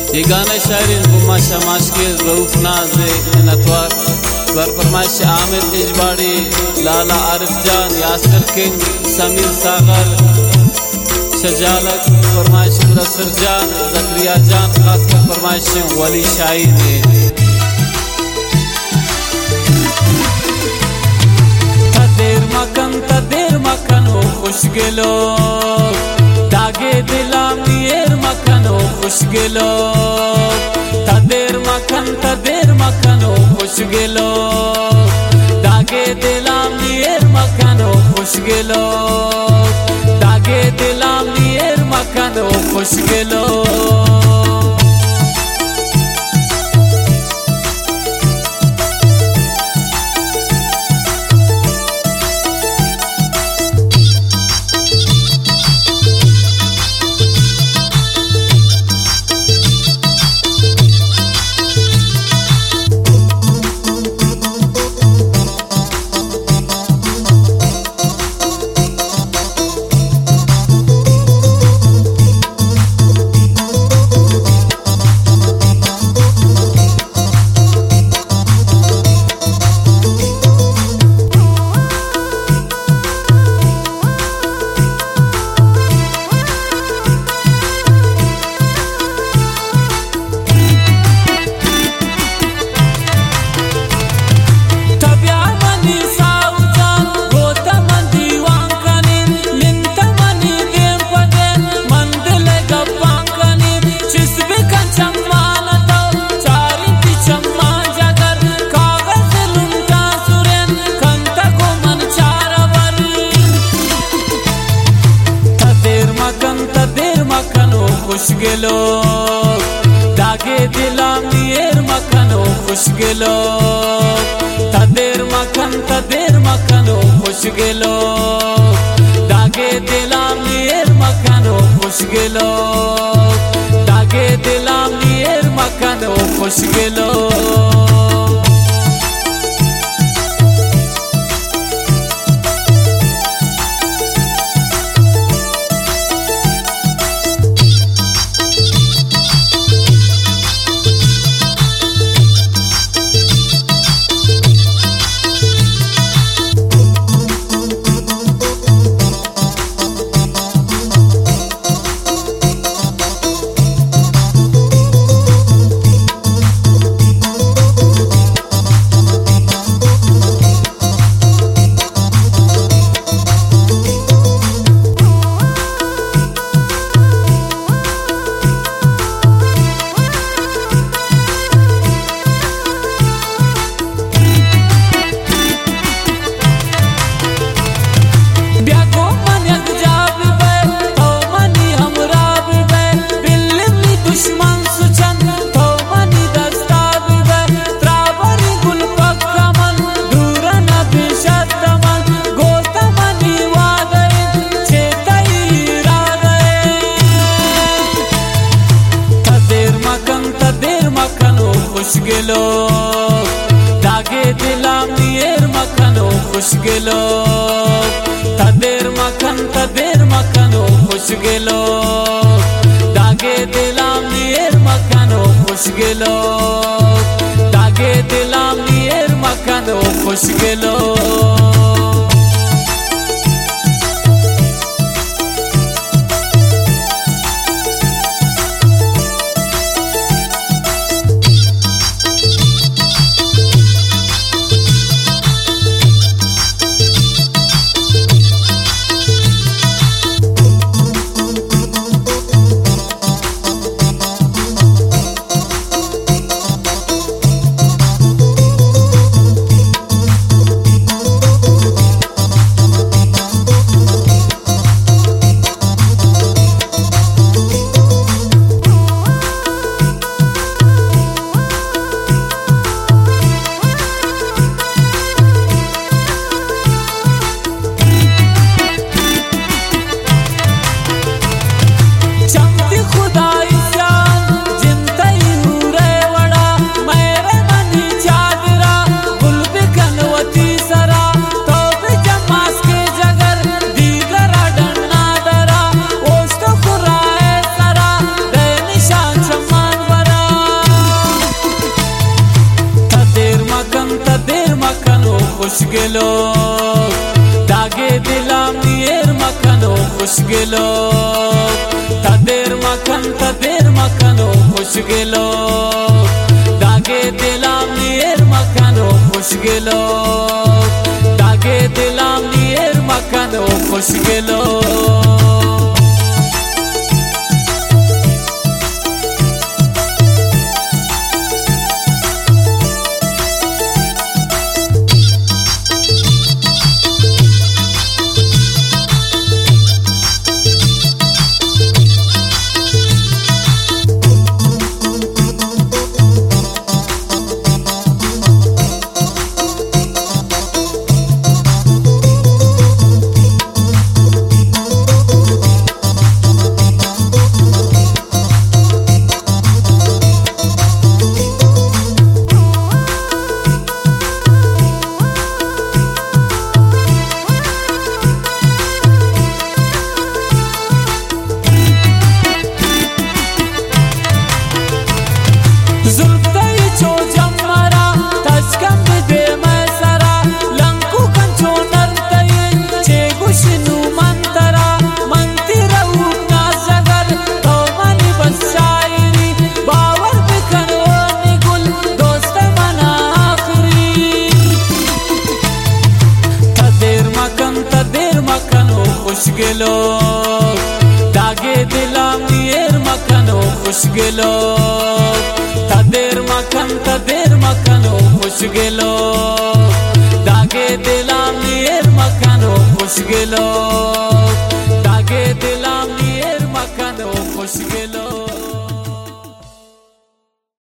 ये गाना शायरी गुमा शमाश के रऊफ नाज नतवार बर फरमाइश आमिर इजबाड़ी, लाला आरिफ जान, यासिर किंग, समीर सागर, शजालक फरमाइश मुदस्सिर जान, जकरिया जान, खासकर फरमाइश वली शाही ने। तदेर मकन हो खुश गेलो दागे दिलाम नियर मकन हो खुश गेलो तदेर मकन हो खुश गेलो दागे दिलाम नियर मकन हो खुश गेलो दागे दिलाम नियर मकन हो खुश गेलो। खुश गेलो दागे दिलाम नियर मकन हो खुश गेलो तदेर मकन हो खुश गेलो दागे दिलाम नियर मकन हो खुश गेलो दागे दिलाम नियर मकन हो खुश गेलो। खुश गेलो दागे दिलाम नियर मकन हो खुश गेलो तदेर मकन हो खुश गेलो दागे दिलाम नियर मकन हो खुश गेलो दागे दिलाम नियर मकन हो खुश गेलो। গেলো তাদের মাখানো খুশ গেলো দাগে দিলাম নিয়ের মাখানো খুশ গেলো দাগে দিলাম নিয়ের মাখানো খুশ গেলো খুশ গেলো দাগে দিলাম নিয়ের মাখানো খুশ গেলো তাদের মাখানো খুশ গেলো দাগে দিলাম নিয়ের মাখানো খুশ গেলো দাগে দিলাম নিয়ের মাখানো খুশ গেলো।